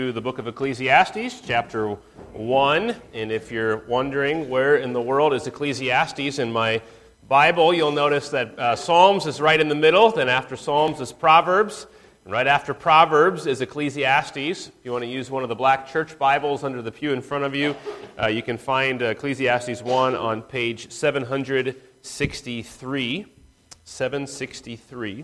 To the book of Ecclesiastes, chapter 1, and if you're wondering where in the world is Ecclesiastes in my Bible, you'll notice that Psalms is right in the middle, then after Psalms is Proverbs, and right after Proverbs is Ecclesiastes. If you want to use one of the black church Bibles under the pew in front of you, you can find Ecclesiastes 1 on page 763. 763.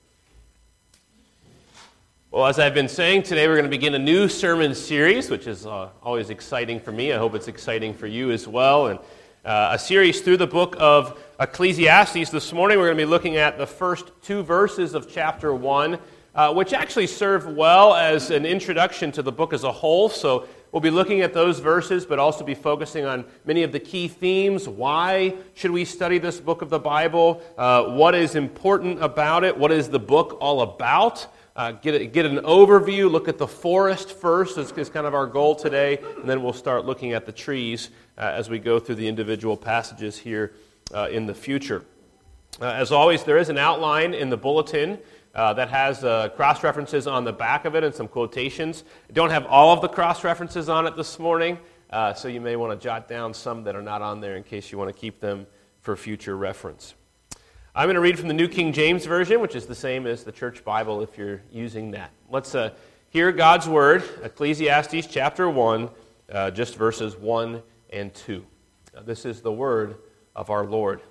Well, as I've been saying, today we're going to begin a new sermon series, which is always exciting for me. I hope it's exciting for you as well. And a series through the book of Ecclesiastes. This morning we're going to be looking at the first two verses of chapter 1, which actually serve well as an introduction to the book as a whole. So we'll be looking at those verses, but also be focusing on many of the key themes. Why should we study this book of the Bible? What is important about it? What is the book all about? Get an overview, look at the forest first is kind of our goal today, and then we'll start looking at the trees as we go through the individual passages here in the future. As always, there is an outline in the bulletin that has cross-references on the back of it and some quotations. I don't have all of the cross-references on it this morning, so you may want to jot down some that are not on there in case you want to keep them for future reference. I'm going to read from the New King James Version, which is the same as the Church Bible if you're using that. Let's hear God's Word, Ecclesiastes chapter 1, just verses 1 and 2. This is the word of our Lord.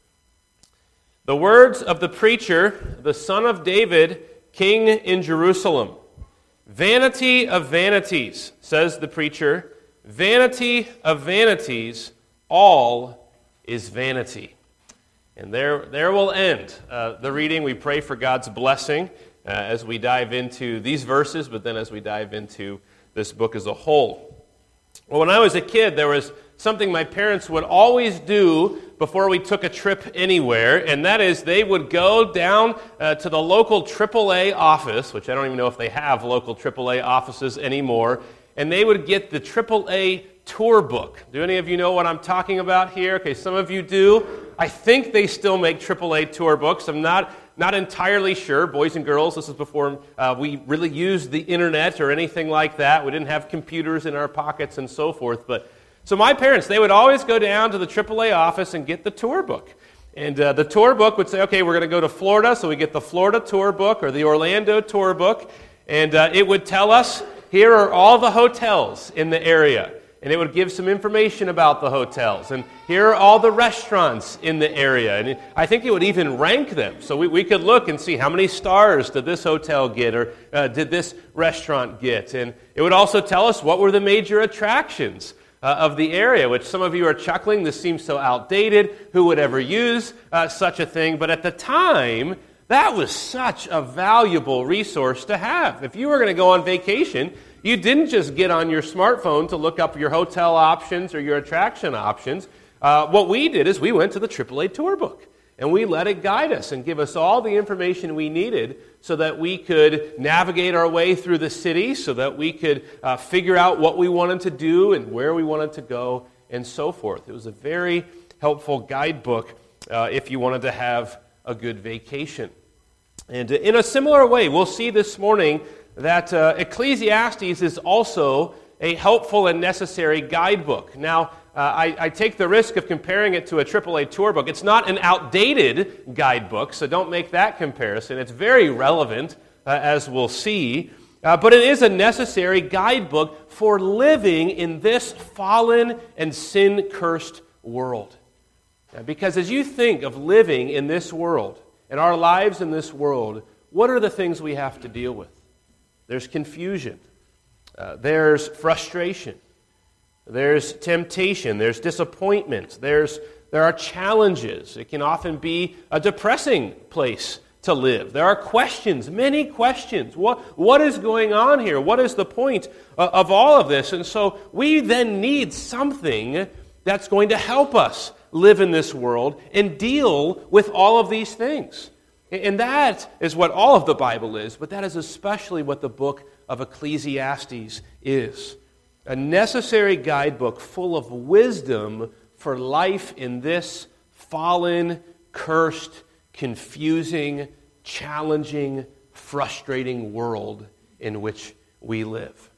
The words of the preacher, the son of David, king in Jerusalem. Vanity of vanities, says the preacher, vanity of vanities, all is vanity. And there will end the reading. We pray for God's blessing as we dive into these verses, but then as we dive into this book as a whole. Well, when I was a kid, there was something my parents would always do before we took a trip anywhere, and that is they would go down to the local AAA office, which I don't even know if they have local AAA offices anymore, and they would get the AAA tour book. Do any of you know what I'm talking about here? Okay, some of you do. I think they still make AAA tour books. I'm not entirely sure. Boys and girls, this is before we really used the internet or anything like that. We didn't have computers in our pockets and so forth. So my parents, they would always go down to the AAA office and get the tour book. And the tour book would say, okay, we're going to go to Florida, so we get the Florida tour book or the Orlando tour book. And it would tell us, here are all the hotels in the area. And it would give some information about the hotels. And here are all the restaurants in the area. And I think it would even rank them. So we could look and see how many stars did this hotel get or did this restaurant get. And it would also tell us what were the major attractions of the area, which some of you are chuckling. This seems so outdated. Who would ever use such a thing? But at the time, that was such a valuable resource to have. If you were going to go on vacation, you didn't just get on your smartphone to look up your hotel options or your attraction options. What we did is we went to the AAA tour book, and we let it guide us and give us all the information we needed so that we could navigate our way through the city, so that we could figure out what we wanted to do and where we wanted to go and so forth. It was a very helpful guidebook if you wanted to have a good vacation. And in a similar way, we'll see this morning that Ecclesiastes is also a helpful and necessary guidebook. Now, I take the risk of comparing it to a AAA tour book. It's not an outdated guidebook, so don't make that comparison. It's very relevant, as we'll see, but it is a necessary guidebook for living in this fallen and sin-cursed world. Because as you think of living in this world, and our lives in this world, what are the things we have to deal with? There's confusion, there's frustration, there's temptation, there's disappointment, there are challenges. It can often be a depressing place to live. There are questions, many questions. What is going on here? What is the point of all of this? And so we then need something that's going to help us live in this world and deal with all of these things. And that is what all of the Bible is, but that is especially what the book of Ecclesiastes is. A necessary guidebook full of wisdom for life in this fallen, cursed, confusing, challenging, frustrating world in which we live.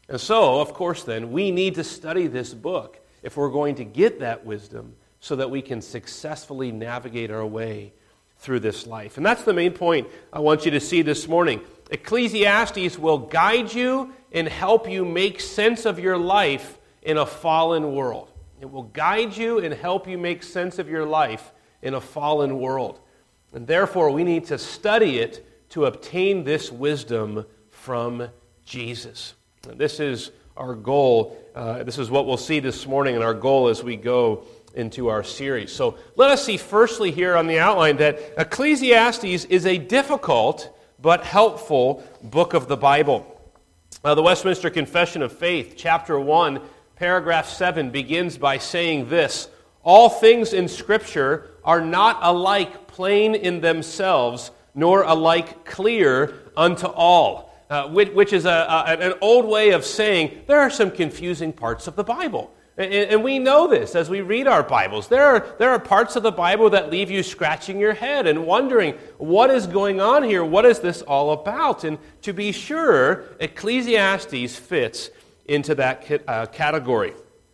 And so, of course then, we need to study this book if we're going to get that wisdom so that we can successfully navigate our way through this life. And that's the main point I want you to see this morning. Ecclesiastes will guide you and help you make sense of your life in a fallen world. It will guide you and help you make sense of your life in a fallen world. And therefore, we need to study it to obtain this wisdom from Jesus. And this is our goal. This is what we'll see this morning, and our goal as we go into our series. So let us see firstly here on the outline that Ecclesiastes is a difficult but helpful book of the Bible. The Westminster Confession of Faith, chapter 1, paragraph 7, begins by saying this: "All things in Scripture are not alike plain in themselves, nor alike clear unto all." Which is an old way of saying there are some confusing parts of the Bible. And we know this as we read our Bibles. There are parts of the Bible that leave you scratching your head and wondering, what is going on here? What is this all about? And to be sure, Ecclesiastes fits into that category.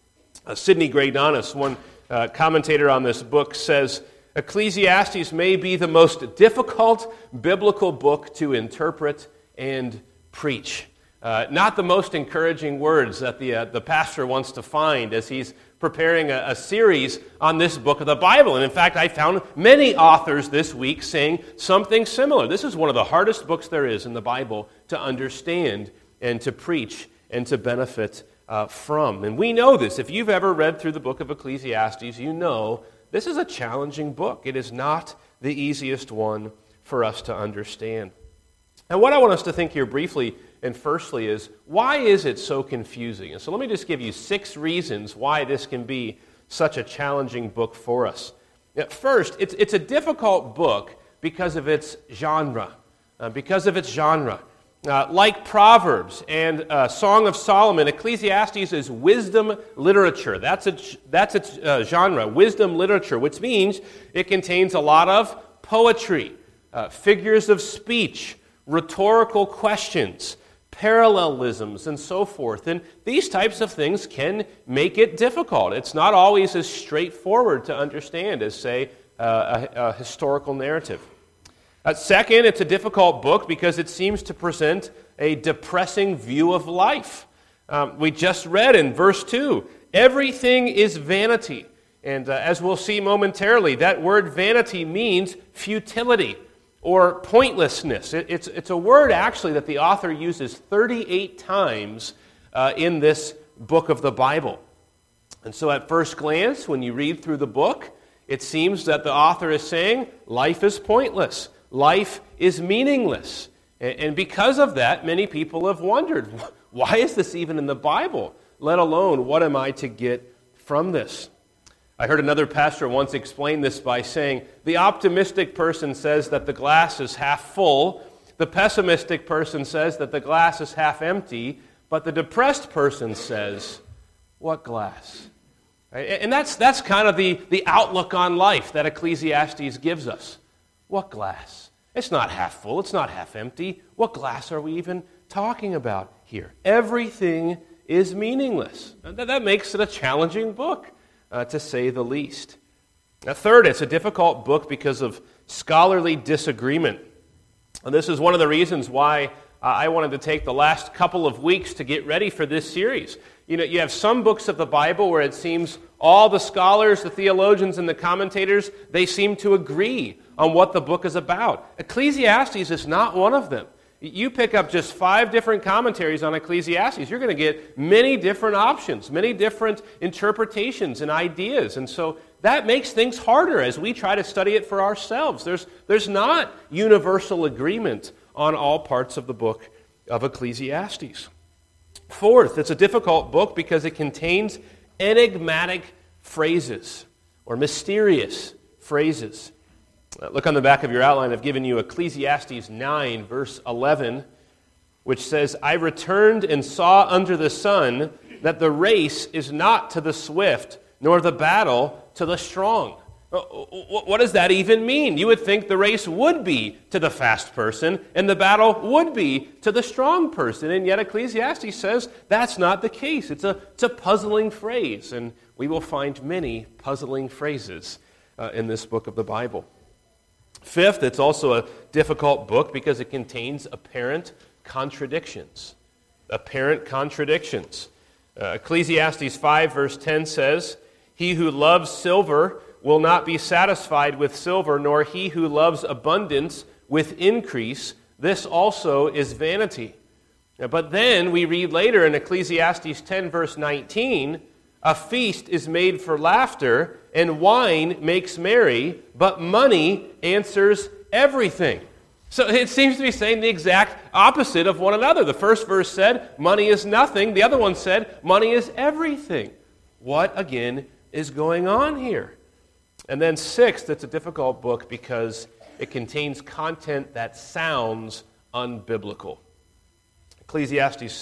Sidney Greidanus, one commentator on this book, says, Ecclesiastes may be the most difficult biblical book to interpret and preach. Not the most encouraging words that the pastor wants to find as he's preparing a series on this book of the Bible. And in fact, I found many authors this week saying something similar. This is one of the hardest books there is in the Bible to understand and to preach and to benefit from. And we know this. If you've ever read through the book of Ecclesiastes, you know this is a challenging book. It is not the easiest one for us to understand. And what I want us to think here briefly and firstly is, why is it so confusing? And so let me just give you 6 reasons why this can be such a challenging book for us. First, it's a difficult book because of its genre. Like Proverbs and Song of Solomon, Ecclesiastes is wisdom literature. That's its genre, wisdom literature, which means it contains a lot of poetry, figures of speech, rhetorical questions, parallelisms, and so forth. And these types of things can make it difficult. It's not always as straightforward to understand as, say, a historical narrative. Second, it's a difficult book because it seems to present a depressing view of life. We just read in verse 2, everything is vanity. And as we'll see momentarily, that word vanity means futility or pointlessness. It's a word actually that the author uses 38 times in this book of the Bible. And so at first glance, when you read through the book, it seems that the author is saying life is pointless. Life is meaningless. And because of that, many people have wondered, why is this even in the Bible? Let alone, what am I to get from this? I heard another pastor once explain this by saying, the optimistic person says that the glass is half full, the pessimistic person says that the glass is half empty, but the depressed person says, what glass? And that's kind of the outlook on life that Ecclesiastes gives us. What glass? It's not half full, it's not half empty. What glass are we even talking about here? Everything is meaningless. That makes it a challenging book, to say the least. Third, it's a difficult book because of scholarly disagreement. And this is one of the reasons why I wanted to take the last couple of weeks to get ready for this series. You know, you have some books of the Bible where it seems all the scholars, the theologians, and the commentators, they seem to agree on what the book is about. Ecclesiastes is not one of them. You pick up just 5 different commentaries on Ecclesiastes, you're going to get many different options, many different interpretations and ideas. And so that makes things harder as we try to study it for ourselves. There's not universal agreement on all parts of the book of Ecclesiastes. Fourth, it's a difficult book because it contains enigmatic phrases or mysterious phrases. Look on the back of your outline. I've given you Ecclesiastes 9, verse 11, which says, I returned and saw under the sun that the race is not to the swift, nor the battle to the strong. What does that even mean? You would think the race would be to the fast person and the battle would be to the strong person, and yet Ecclesiastes says that's not the case. It's a puzzling phrase, and we will find many puzzling phrases in this book of the Bible. Fifth, it's also a difficult book because it contains apparent contradictions. Apparent contradictions. Ecclesiastes 5 verse 10 says, "He who loves silver will not be satisfied with silver, nor he who loves abundance with increase. This also is vanity." But then we read later in Ecclesiastes 10 verse 19, "A feast is made for laughter, and wine makes merry, but money answers everything." So it seems to be saying the exact opposite of one another. The first verse said, money is nothing. The other one said, money is everything. What, again, is going on here? And then sixth, it's a difficult book because it contains content that sounds unbiblical. Ecclesiastes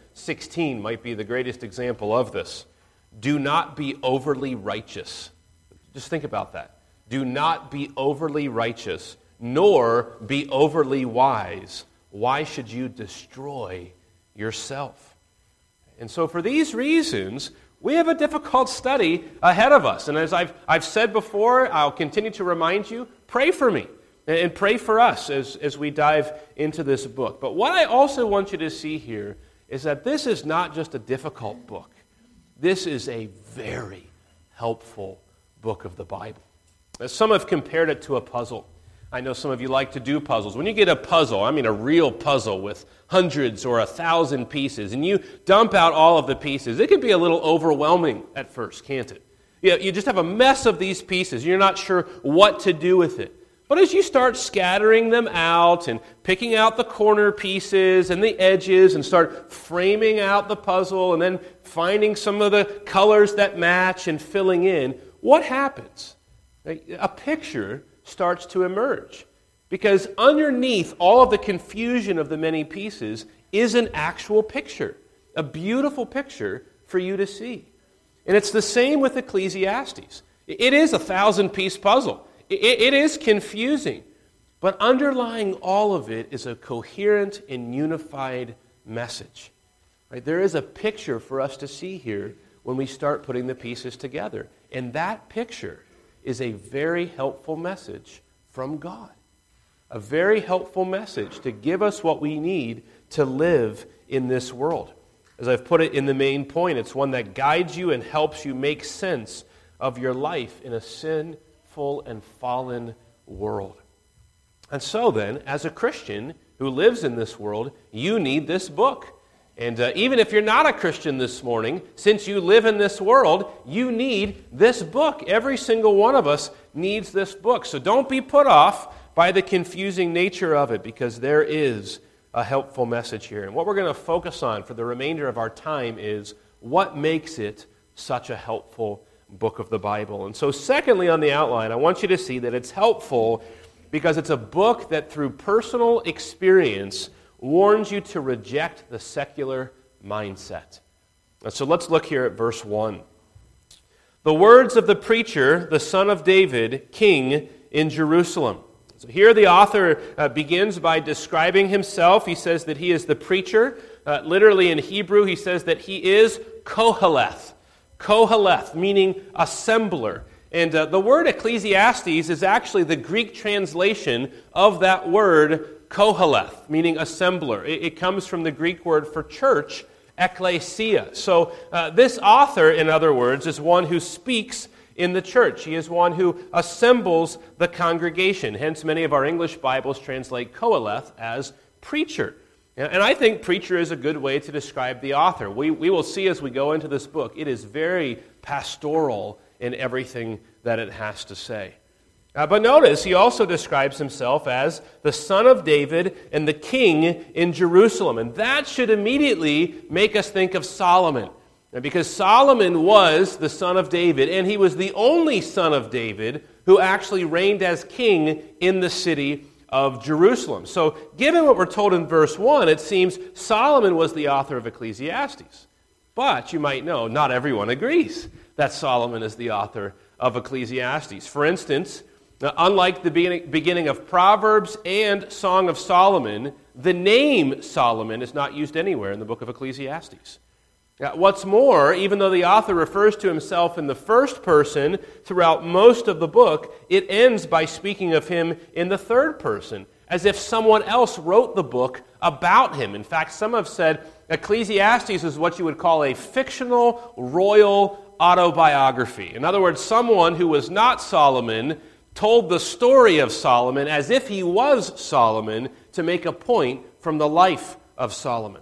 7:16 might be the greatest example of this. Do not be overly righteous. Just think about that. Do not be overly righteous, nor be overly wise. Why should you destroy yourself? And so for these reasons, we have a difficult study ahead of us. And as I've said before, I'll continue to remind you, pray for me and pray for us as we dive into this book. But what I also want you to see here is that this is not just a difficult book. This is a very helpful book of the Bible. Some have compared it to a puzzle. I know some of you like to do puzzles. When you get a puzzle, I mean a real puzzle with hundreds or 1,000 pieces, and you dump out all of the pieces, it can be a little overwhelming at first, can't it? You just have a mess of these pieces. You're not sure what to do with it. But as you start scattering them out and picking out the corner pieces and the edges and start framing out the puzzle and then finding some of the colors that match and filling in, what happens? A picture starts to emerge. Because underneath all of the confusion of the many pieces is an actual picture, a beautiful picture for you to see. And it's the same with Ecclesiastes. It is a 1,000-piece puzzle. It is confusing. But underlying all of it is a coherent and unified message. Right? There is a picture for us to see here when we start putting the pieces together. And that picture is a very helpful message from God. A very helpful message to give us what we need to live in this world. As I've put it in the main point, it's one that guides you and helps you make sense of your life in a sinful and fallen world. And so then, as a Christian who lives in this world, you need this book. And even if you're not a Christian this morning, since you live in this world, you need this book. Every single one of us needs this book. So don't be put off by the confusing nature of it, because there is a helpful message here. And what we're going to focus on for the remainder of our time is what makes it such a helpful book of the Bible. And so secondly on the outline, I want you to see that it's helpful because it's a book that through personal experience warns you to reject the secular mindset. And so let's look here at verse 1. The words of the preacher, the son of David, king in Jerusalem. So here the author begins by describing himself. He says that he is the preacher. Literally in Hebrew, he says that he is Koheleth. Koheleth, meaning assembler. And the word Ecclesiastes is actually the Greek translation of that word Koheleth, meaning assembler. It comes from the Greek word for church, ekklesia. So this author, in other words, is one who speaks in the church. He is one who assembles the congregation. Hence, many of our English Bibles translate Koheleth as preacher. And I think preacher is a good way to describe the author. We will see as we go into this book, it is very pastoral in everything that it has to say. But notice, he also describes himself as the son of David and the king in Jerusalem. And that should immediately make us think of Solomon. Because Solomon was the son of David, and he was the only son of David who actually reigned as king in the city of Jerusalem. So given what we're told in verse 1, it seems Solomon was the author of Ecclesiastes. But you might know, not everyone agrees that Solomon is the author of Ecclesiastes. For instance, unlike the beginning of Proverbs and Song of Solomon, the name Solomon is not used anywhere in the book of Ecclesiastes. What's more, even though the author refers to himself in the first person throughout most of the book, it ends by speaking of him in the third person, as if someone else wrote the book about him. In fact, some have said Ecclesiastes is what you would call a fictional royal autobiography. In other words, someone who was not Solomon told the story of Solomon as if he was Solomon to make a point from the life of Solomon.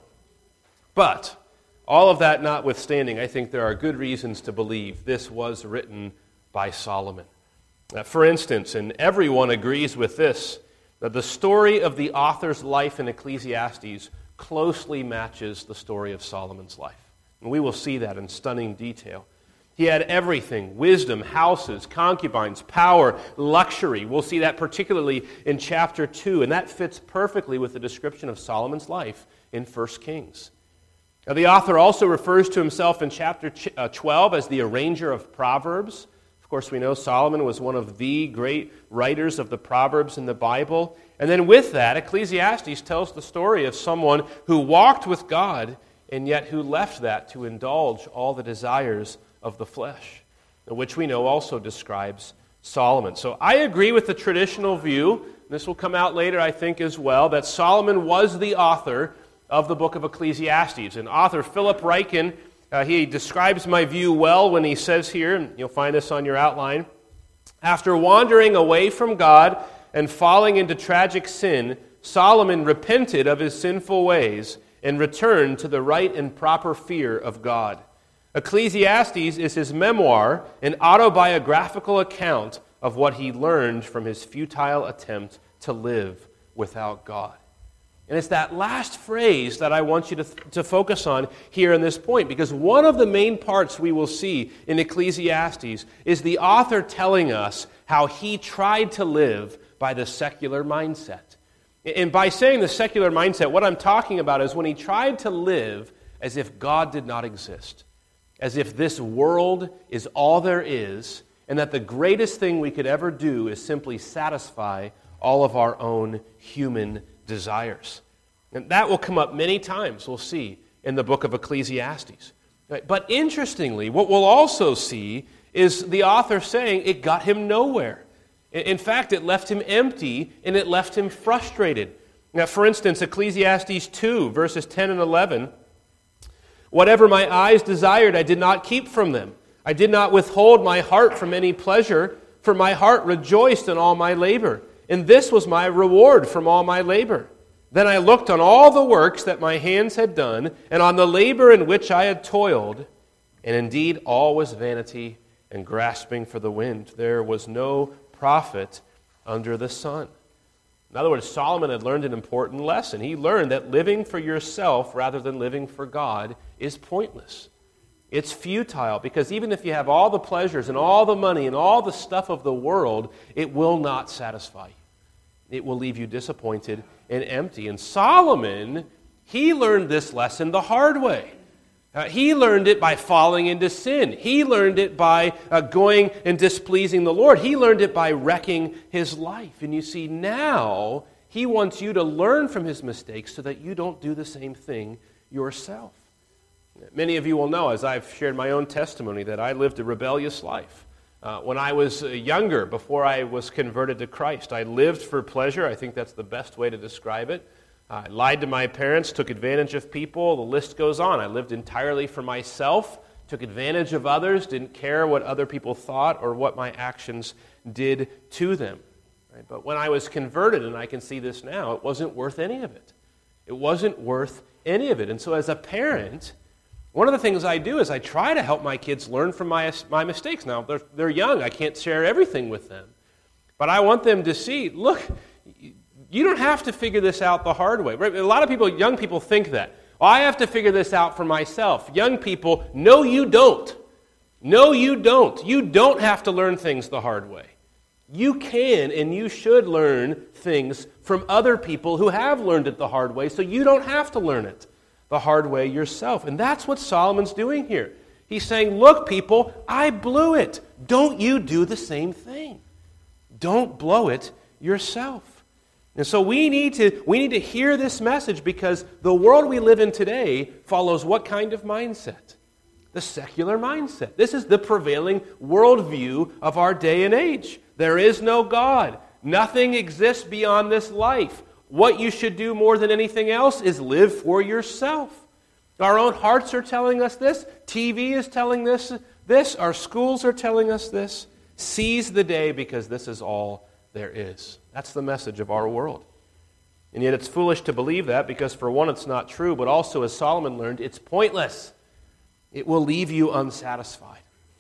But all of that notwithstanding, I think there are good reasons to believe this was written by Solomon. For instance, and everyone agrees with this, that the story of the author's life in Ecclesiastes closely matches the story of Solomon's life. And we will see that in stunning detail. He had everything: wisdom, houses, concubines, power, luxury. We'll see that particularly in chapter 2, and that fits perfectly with the description of Solomon's life in 1 Kings. Now, the author also refers to himself in chapter 12 as the arranger of Proverbs. Of course, we know Solomon was one of the great writers of the Proverbs in the Bible. And then with that, Ecclesiastes tells the story of someone who walked with God and yet who left that to indulge all the desires of the flesh, which we know also describes Solomon. So I agree with the traditional view, this will come out later I think as well, that Solomon was the author of the book of Ecclesiastes. And author Philip Ryken, he describes my view well when he says here, and you'll find this on your outline, after wandering away from God and falling into tragic sin, Solomon repented of his sinful ways and returned to the right and proper fear of God. Ecclesiastes is his memoir, an autobiographical account of what he learned from his futile attempt to live without God. And it's that last phrase that I want you to focus on here in this point, because one of the main parts we will see in Ecclesiastes is the author telling us how he tried to live by the secular mindset. And by saying the secular mindset, what I'm talking about is when he tried to live as if God did not exist, as if this world is all there is, and that the greatest thing we could ever do is simply satisfy all of our own human desires. And that will come up many times, we'll see, in the book of Ecclesiastes. Right? But interestingly, what we'll also see is the author saying it got him nowhere. In fact, it left him empty and it left him frustrated. Now, for instance, Ecclesiastes 2, verses 10 and 11, whatever my eyes desired, I did not keep from them. I did not withhold my heart from any pleasure, for my heart rejoiced in all my labor. And this was my reward from all my labor. Then I looked on all the works that my hands had done, and on the labor in which I had toiled, and indeed all was vanity and grasping for the wind. There was no profit under the sun. In other words, Solomon had learned an important lesson. He learned that living for yourself rather than living for God is pointless. It's futile, because even if you have all the pleasures and all the money and all the stuff of the world, it will not satisfy you. It will leave you disappointed and empty. And Solomon, he learned this lesson the hard way. He learned it by falling into sin. He learned it by going and displeasing the Lord. He learned it by wrecking his life. And you see, now he wants you to learn from his mistakes so that you don't do the same thing yourself. Many of you will know, as I've shared my own testimony, that I lived a rebellious life. When I was younger, before I was converted to Christ, I lived for pleasure. I think that's the best way to describe it. I lied to my parents, took advantage of people. The list goes on. I lived entirely for myself, took advantage of others, didn't care what other people thought or what my actions did to them. Right? But when I was converted, and I can see this now, it wasn't worth any of it. It wasn't worth any of it. And so as a parent, one of the things I do is I try to help my kids learn from my mistakes. Now, they're young. I can't share everything with them. But I want them to see, look, you don't have to figure this out the hard way. A lot of people, young people, think that. Well, I have to figure this out for myself. Young people, no, you don't. No, you don't. You don't have to learn things the hard way. You can and you should learn things from other people who have learned it the hard way, so you don't have to learn it the hard way yourself. And that's what Solomon's doing here. He's saying, look, people, I blew it. don't you do the same thing. Don't blow it yourself. And so we need to hear this message, because the world we live in today follows what kind of mindset? The secular mindset. This is the prevailing worldview of our day and age. There is no God. Nothing exists beyond this life. What you should do more than anything else is live for yourself. Our own hearts are telling us this. TV is telling us this. Our schools are telling us this. Seize the day, because this is all there is. That's the message of our world. And yet it's foolish to believe that, because for one, it's not true, but also, as Solomon learned, it's pointless. It will leave you unsatisfied.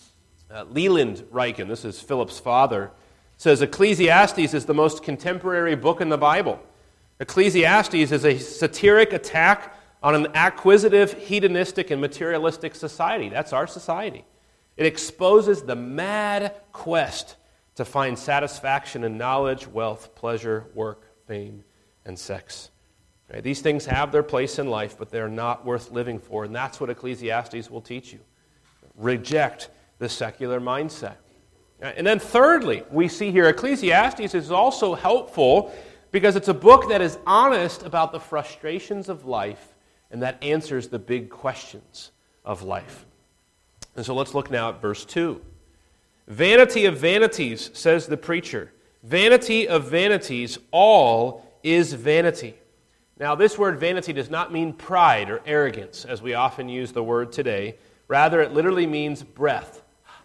Leland Ryken, this is Philip's father, says Ecclesiastes is the most contemporary book in the Bible. Ecclesiastes is a satiric attack on an acquisitive, hedonistic, and materialistic society. That's our society. It exposes the mad quest to find satisfaction in knowledge, wealth, pleasure, work, fame, and sex. Right? These things have their place in life, but they're not worth living for, and that's what Ecclesiastes will teach you. Reject the secular mindset. And then thirdly, we see here Ecclesiastes is also helpful because it's a book that is honest about the frustrations of life and that answers the big questions of life. And so let's look now at verse 2. Vanity of vanities, says the preacher. Vanity of vanities, all is vanity. Now, this word vanity does not mean pride or arrogance, as we often use the word today. Rather, it literally means breath,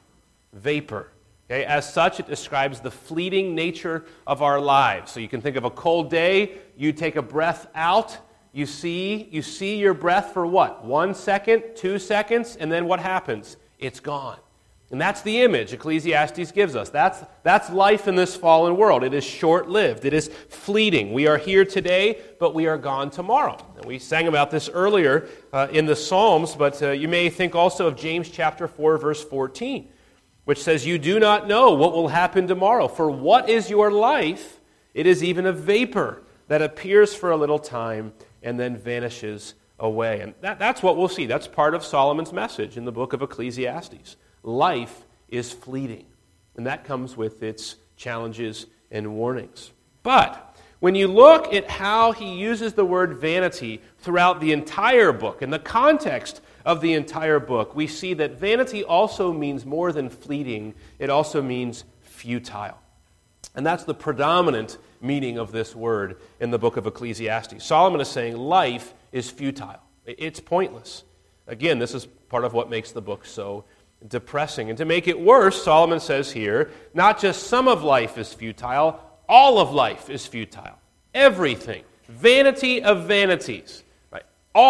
vapor. Okay? As such, it describes the fleeting nature of our lives. So you can think of a cold day, you take a breath out, you see your breath for what? 1 second, 2 seconds, and then what happens? It's gone. And that's the image Ecclesiastes gives us. That's life in this fallen world. It is short-lived. It is fleeting. We are here today, but we are gone tomorrow. And we sang about this earlier in the Psalms, but you may think also of James chapter 4, verse 14, which says, "You do not know what will happen tomorrow. For what is your life? It is even a vapor that appears for a little time and then vanishes away." And that's what we'll see. That's part of Solomon's message in the book of Ecclesiastes. Life is fleeting, and that comes with its challenges and warnings. But when you look at how he uses the word vanity throughout the entire book, in the context of the entire book, we see that vanity also means more than fleeting. It also means futile. And that's the predominant meaning of this word in the book of Ecclesiastes. Solomon is saying life is futile. It's pointless. Again, this is part of what makes the book so depressing. And to make it worse, Solomon says here, not just some of life is futile, all of life is futile. Everything. Vanity of vanities. Right?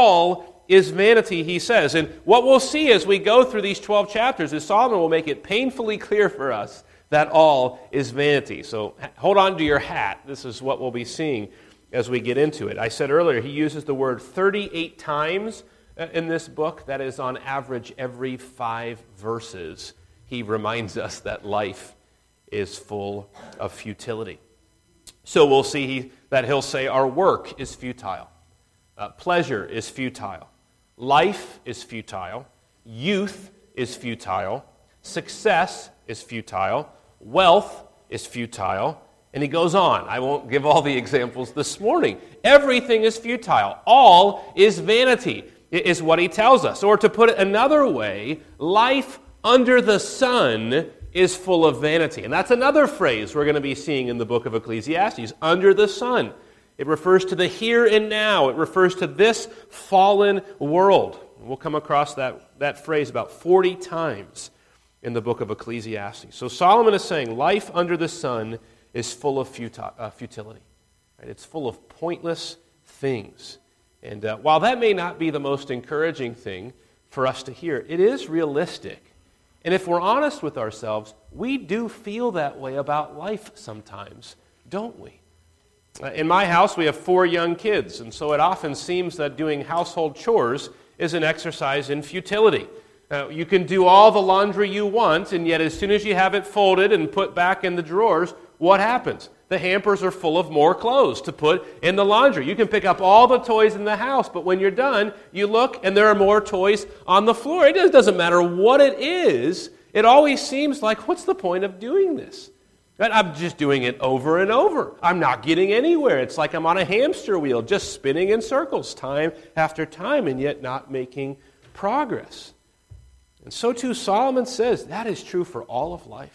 All is vanity, he says. And what we'll see as we go through these 12 chapters is Solomon will make it painfully clear for us that all is vanity. So hold on to your hat. This is what we'll be seeing as we get into it. I said earlier, he uses the word 38 times in this book. That is on average every 5 verses. He reminds us that life is full of futility. So we'll see that he'll say our work is futile. Pleasure is futile. Life is futile. Youth is futile. Success is futile. Wealth is futile. And he goes on. I won't give all the examples this morning. Everything is futile. All is vanity, is what he tells us. Or to put it another way, life under the sun is full of vanity. And that's another phrase we're going to be seeing in the book of Ecclesiastes, under the sun. It refers to the here and now. It refers to this fallen world. We'll come across that phrase about 40 times in the book of Ecclesiastes. So Solomon is saying life under the sun is full of futility. Right? It's full of pointless things. And while that may not be the most encouraging thing for us to hear, it is realistic. And if we're honest with ourselves, we do feel that way about life sometimes, don't we? In my house, we have 4 young kids, and so it often seems that doing household chores is an exercise in futility. You can do all the laundry you want, and yet as soon as you have it folded and put back in the drawers, what happens? The hampers are full of more clothes to put in the laundry. You can pick up all the toys in the house, but when you're done, you look and there are more toys on the floor. It just doesn't matter what it is, it always seems like, what's the point of doing this? Right? I'm just doing it over and over. I'm not getting anywhere. It's like I'm on a hamster wheel, just spinning in circles time after time, and yet not making progress. And so too, Solomon says that is true for all of life.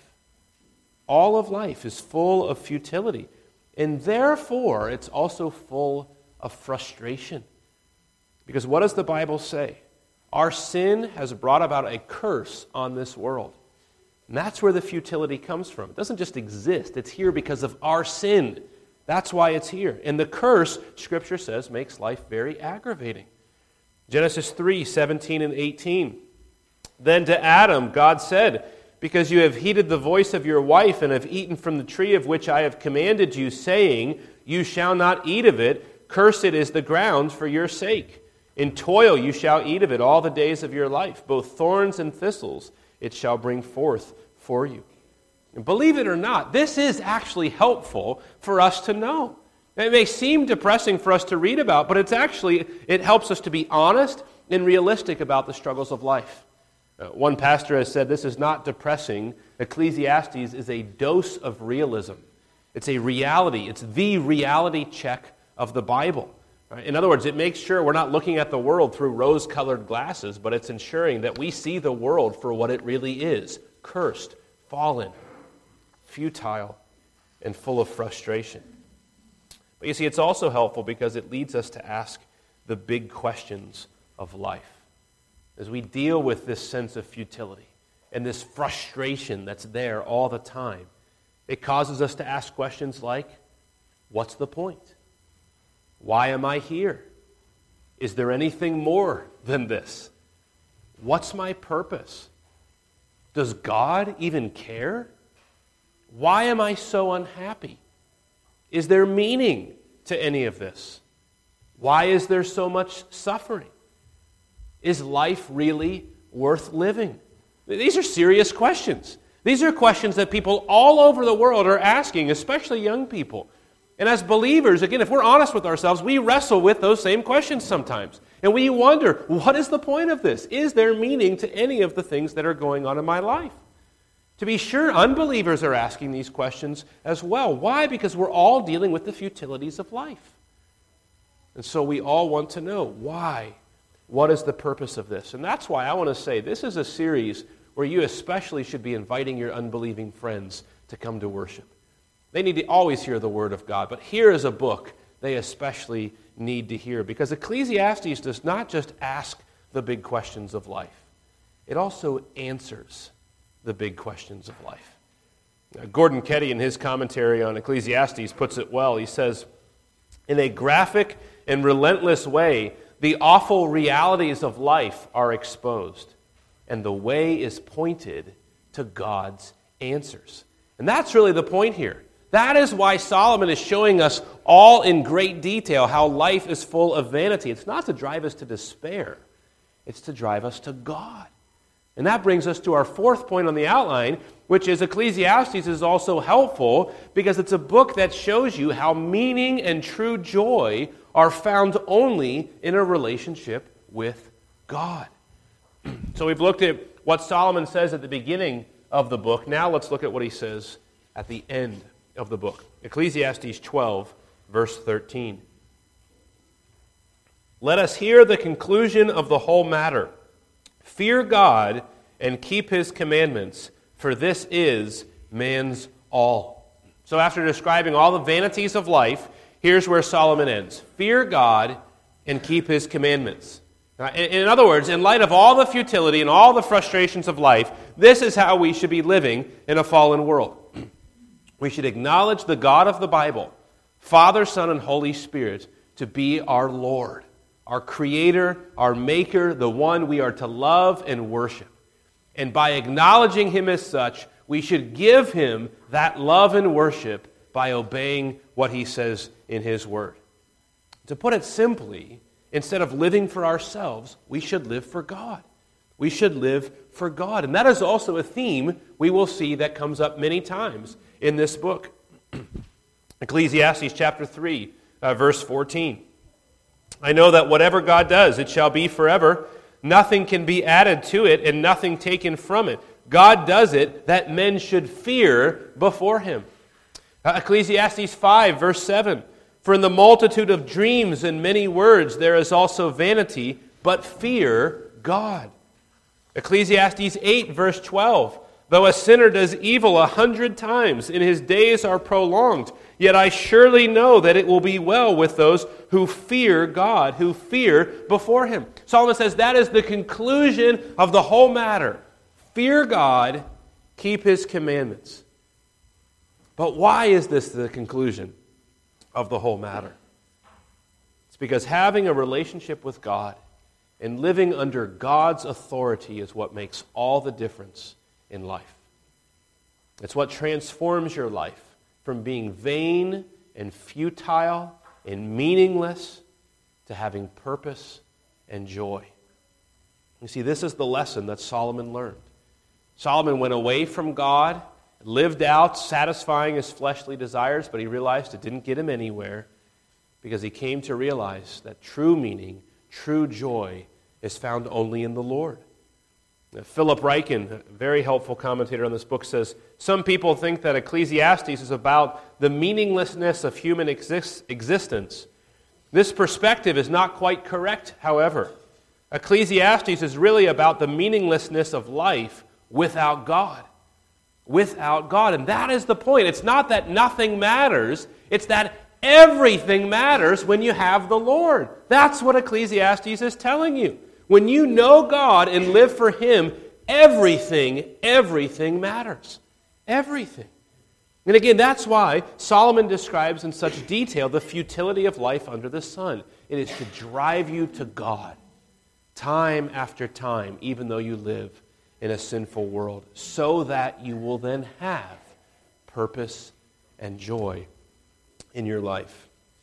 All of life is full of futility, and therefore it's also full of frustration. Because what does the Bible say? Our sin has brought about a curse on this world. And that's where the futility comes from. It doesn't just exist. It's here because of our sin. That's why it's here. And the curse, Scripture says, makes life very aggravating. Genesis 3:17 and 18. Then to Adam, God said, because you have heeded the voice of your wife and have eaten from the tree of which I have commanded you, saying, you shall not eat of it, cursed is the ground for your sake. In toil you shall eat of it all the days of your life, both thorns and thistles it shall bring forth for you. And believe it or not, this is actually helpful for us to know. It may seem depressing for us to read about, but it helps us to be honest and realistic about the struggles of life. One pastor has said this is not depressing. Ecclesiastes is a dose of realism. It's a reality. It's the reality check of the Bible. In other words, it makes sure we're not looking at the world through rose-colored glasses, but it's ensuring that we see the world for what it really is: cursed, fallen, futile, and full of frustration. But you see, it's also helpful because it leads us to ask the big questions of life. As we deal with this sense of futility and this frustration that's there all the time, it causes us to ask questions like, what's the point? Why am I here? Is there anything more than this? What's my purpose? Does God even care? Why am I so unhappy? Is there meaning to any of this? Why is there so much suffering? Is life really worth living? These are serious questions. These are questions that people all over the world are asking, especially young people. And as believers, again, if we're honest with ourselves, we wrestle with those same questions sometimes. And we wonder, what is the point of this? Is there meaning to any of the things that are going on in my life? To be sure, unbelievers are asking these questions as well. Why? Because we're all dealing with the futilities of life. And so we all want to know, why? What is the purpose of this? And that's why I want to say this is a series where you especially should be inviting your unbelieving friends to come to worship. They need to always hear the Word of God, but here is a book they especially need to hear, because Ecclesiastes does not just ask the big questions of life. It also answers the big questions of life. Gordon Ketty, in his commentary on Ecclesiastes, puts it well. He says, in a graphic and relentless way, the awful realities of life are exposed, and the way is pointed to God's answers. And that's really the point here. That is why Solomon is showing us all in great detail how life is full of vanity. It's not to drive us to despair. It's to drive us to God. And that brings us to our fourth point on the outline, which is Ecclesiastes is also helpful because it's a book that shows you how meaning and true joy are found only in a relationship with God. So we've looked at what Solomon says at the beginning of the book. Now let's look at what he says at the end of the book. Ecclesiastes 12, verse 13. Let us hear the conclusion of the whole matter. Fear God and keep His commandments, for this is man's all. So after describing all the vanities of life, here's where Solomon ends. Fear God and keep His commandments. In other words, in light of all the futility and all the frustrations of life, this is how we should be living in a fallen world. We should acknowledge the God of the Bible, Father, Son, and Holy Spirit, to be our Lord, our Creator, our Maker, the one we are to love and worship. And by acknowledging Him as such, we should give Him that love and worship by obeying what He says in His Word. To put it simply, instead of living for ourselves, we should live for God. We should live for God. And that is also a theme we will see that comes up many times in this book. Ecclesiastes chapter 3, verse 14. I know that whatever God does, it shall be forever. Nothing can be added to it and nothing taken from it. God does it that men should fear before him. Ecclesiastes 5, verse 7. For in the multitude of dreams and many words there is also vanity, but fear God. Ecclesiastes 8, verse 12. Though a sinner does evil 100 times, and his days are prolonged, yet I surely know that it will be well with those who fear God, who fear before him. Solomon says that is the conclusion of the whole matter. Fear God, keep his commandments. But why is this the conclusion of the whole matter? It's because having a relationship with God and living under God's authority is what makes all the difference in life. It's what transforms your life from being vain and futile and meaningless to having purpose and joy. You see, this is the lesson that Solomon learned. Solomon went away from God, lived out satisfying his fleshly desires, but he realized it didn't get him anywhere because he came to realize that true meaning, true joy is found only in the Lord. Philip Ryken, a very helpful commentator on this book, says, some people think that Ecclesiastes is about the meaninglessness of human existence. This perspective is not quite correct, however. Ecclesiastes is really about the meaninglessness of life without God. Without God. And that is the point. It's not that nothing matters. It's that everything matters when you have the Lord. That's what Ecclesiastes is telling you. When you know God and live for him, everything matters. Everything. And again, that's why Solomon describes in such detail the futility of life under the sun. It is to drive you to God time after time, even though you live in a sinful world, so that you will then have purpose and joy in your life.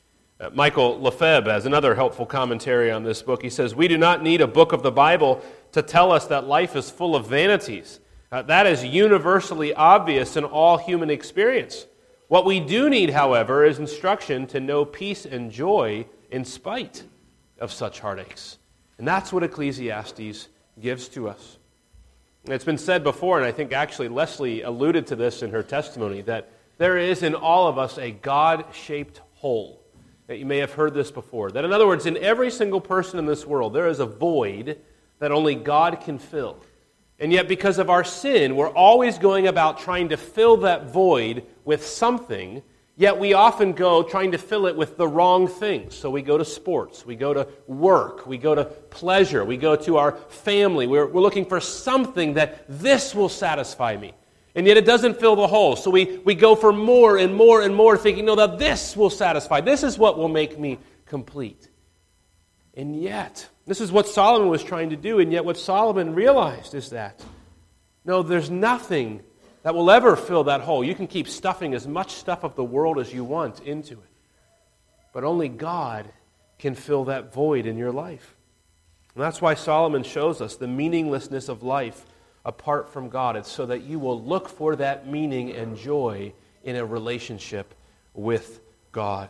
Michael Lefebvre has another helpful commentary on this book. He says, we do not need a book of the Bible to tell us that life is full of vanities. That is universally obvious in all human experience. What we do need, however, is instruction to know peace and joy in spite of such heartaches. And that's what Ecclesiastes gives to us. It's been said before, and I think actually Leslie alluded to this in her testimony, that there is in all of us a God-shaped hole. You may have heard this before. That in other words, in every single person in this world, there is a void that only God can fill. And yet because of our sin, we're always going about trying to fill that void with something, yet we often go trying to fill it with the wrong things. So we go to sports, we go to work, we go to pleasure, we go to our family. We're looking for something that this will satisfy me. And yet it doesn't fill the hole. So we go for more and more and more, thinking, no, that this will satisfy. This is what will make me complete. And yet, this is what Solomon was trying to do, and yet what Solomon realized is that, no, there's nothing that will ever fill that hole. You can keep stuffing as much stuff of the world as you want into it. But only God can fill that void in your life. And that's why Solomon shows us the meaninglessness of life apart from God. It's so that you will look for that meaning and joy in a relationship with God.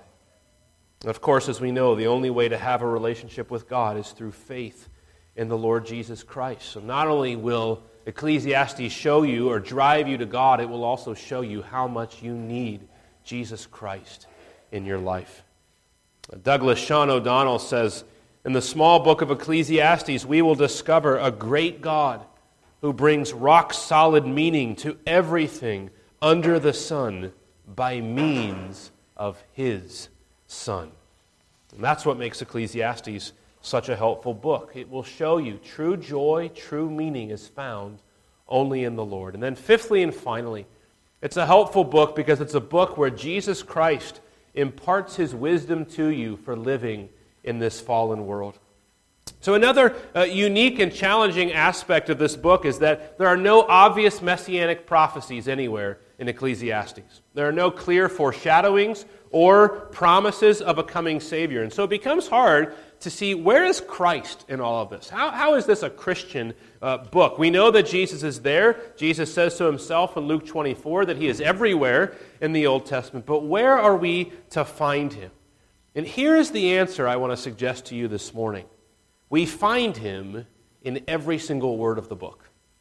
Of course, as we know, the only way to have a relationship with God is through faith in the Lord Jesus Christ. So not only will Ecclesiastes show you or drive you to God, it will also show you how much you need Jesus Christ in your life. Douglas Sean O'Donnell says, in the small book of Ecclesiastes, we will discover a great God who brings rock-solid meaning to everything under the sun by means of his Son. And that's what makes Ecclesiastes such a helpful book. It will show you true joy, true meaning is found only in the Lord. And then fifthly and finally, it's a helpful book because it's a book where Jesus Christ imparts his wisdom to you for living in this fallen world. So another unique and challenging aspect of this book is that there are no obvious messianic prophecies anywhere in Ecclesiastes. There are no clear foreshadowings or promises of a coming Savior. And so it becomes hard to see, where is Christ in all of this? How is this a Christian book? We know that Jesus is there. Jesus says to himself in Luke 24 that he is everywhere in the Old Testament. But where are we to find him? And here is the answer I want to suggest to you this morning. We find him in every single word of the book.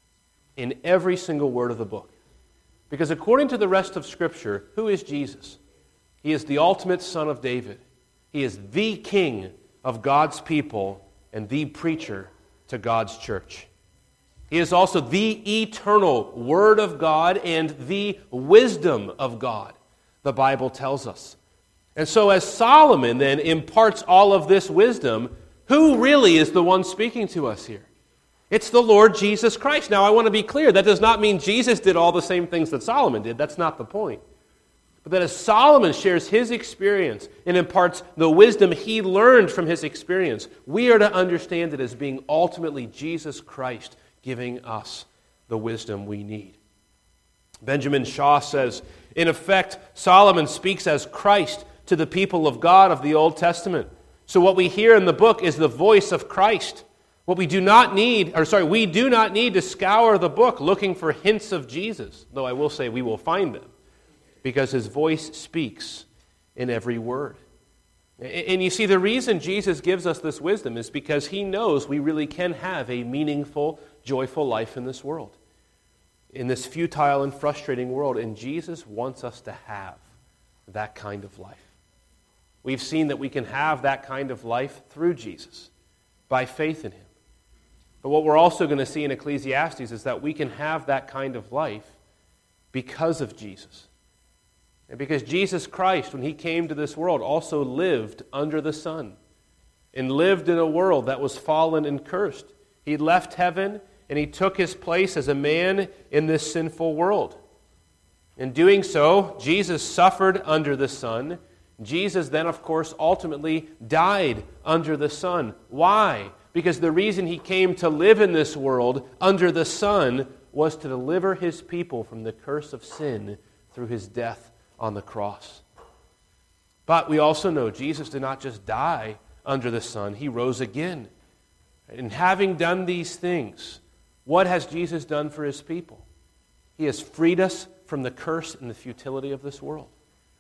in every single word of the book. Because according to the rest of Scripture, who is Jesus? He is the ultimate Son of David. He is the King of God's people and the preacher to God's church. He is also the eternal Word of God and the wisdom of God, the Bible tells us. And so as Solomon then imparts all of this wisdom, who really is the one speaking to us here? It's the Lord Jesus Christ. Now, I want to be clear. That does not mean Jesus did all the same things that Solomon did. That's not the point. But that as Solomon shares his experience and imparts the wisdom he learned from his experience, we are to understand it as being ultimately Jesus Christ giving us the wisdom we need. Benjamin Shaw says, in effect, Solomon speaks as Christ to the people of God of the Old Testament. So what we hear in the book is the voice of Christ. We do not need to scour the book looking for hints of Jesus, though I will say we will find them, because his voice speaks in every word. And you see, the reason Jesus gives us this wisdom is because he knows we really can have a meaningful, joyful life in this world, in this futile and frustrating world, and Jesus wants us to have that kind of life. We've seen that we can have that kind of life through Jesus, by faith in him. But what we're also going to see in Ecclesiastes is that we can have that kind of life because of Jesus. And because Jesus Christ, when he came to this world, also lived under the sun and lived in a world that was fallen and cursed. He left heaven and he took his place as a man in this sinful world. In doing so, Jesus suffered under the sun. Jesus then, of course, ultimately died under the sun. Why? Because the reason he came to live in this world under the sun was to deliver his people from the curse of sin through his death on the cross. But we also know Jesus did not just die under the sun, he rose again. And having done these things, what has Jesus done for his people? He has freed us from the curse and the futility of this world.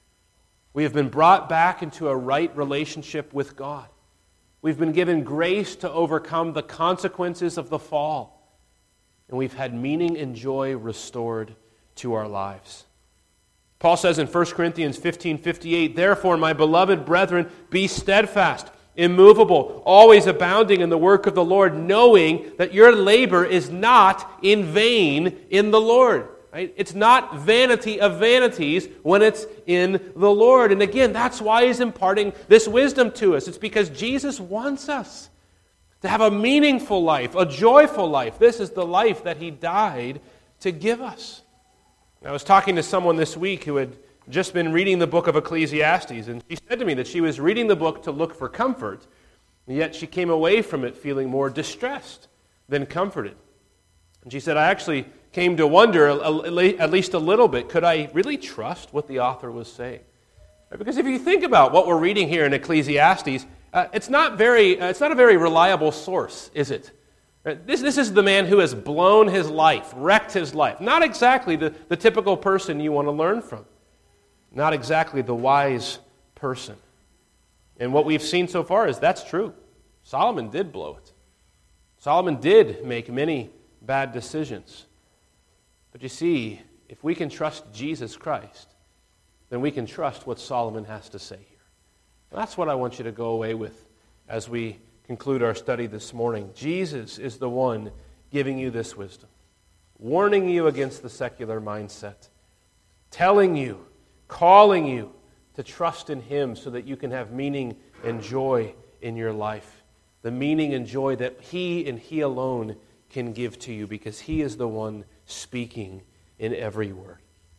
We have been brought back into a right relationship with God. We've been given grace to overcome the consequences of the fall. And we've had meaning and joy restored to our lives. Paul says in 1 Corinthians 15:58, "Therefore, my beloved brethren, be steadfast, immovable, always abounding in the work of the Lord, knowing that your labor is not in vain in the Lord." Right? It's not vanity of vanities when it's in the Lord. And again, that's why he's imparting this wisdom to us. It's because Jesus wants us to have a meaningful life, a joyful life. This is the life that he died to give us. I was talking to someone this week who had just been reading the book of Ecclesiastes, and she said to me that she was reading the book to look for comfort, and yet she came away from it feeling more distressed than comforted. And she said, I actually came to wonder, at least a little bit, could I really trust what the author was saying? Because if you think about what we're reading here in Ecclesiastes, it's not a very reliable source, is it? This is the man who has blown his life, wrecked his life. Not exactly the typical person you want to learn from. Not exactly the wise person. And what we've seen so far is that's true. Solomon did blow it. Solomon did make many bad decisions. But you see, if we can trust Jesus Christ, then we can trust what Solomon has to say here. And that's what I want you to go away with as we conclude our study this morning. Jesus is the one giving you this wisdom, warning you against the secular mindset, telling you, calling you to trust in him so that you can have meaning and joy in your life. The meaning and joy that he and he alone can give to you, because he is the one speaking in every word.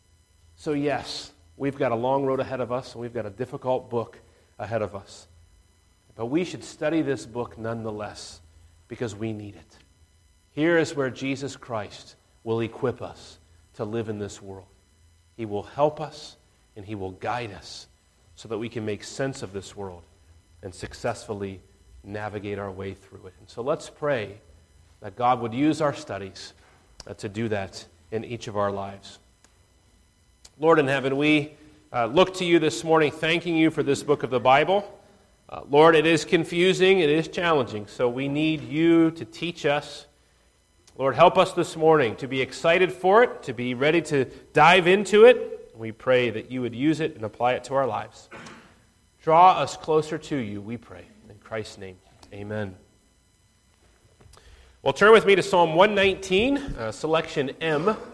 So yes, we've got a long road ahead of us, and we've got a difficult book ahead of us. But we should study this book nonetheless, because we need it. Here is where Jesus Christ will equip us to live in this world. He will help us, and he will guide us so that we can make sense of this world and successfully navigate our way through it. And so let's pray that God would use our studies to do that in each of our lives. Lord in heaven, we look to you this morning, thanking you for this book of the Bible. Lord, it is confusing, it is challenging, so we need you to teach us. Lord, help us this morning to be excited for it, to be ready to dive into it. We pray that you would use it and apply it to our lives. Draw us closer to you, we pray. In Christ's name, amen. Well, turn with me to Psalm 119, selection M.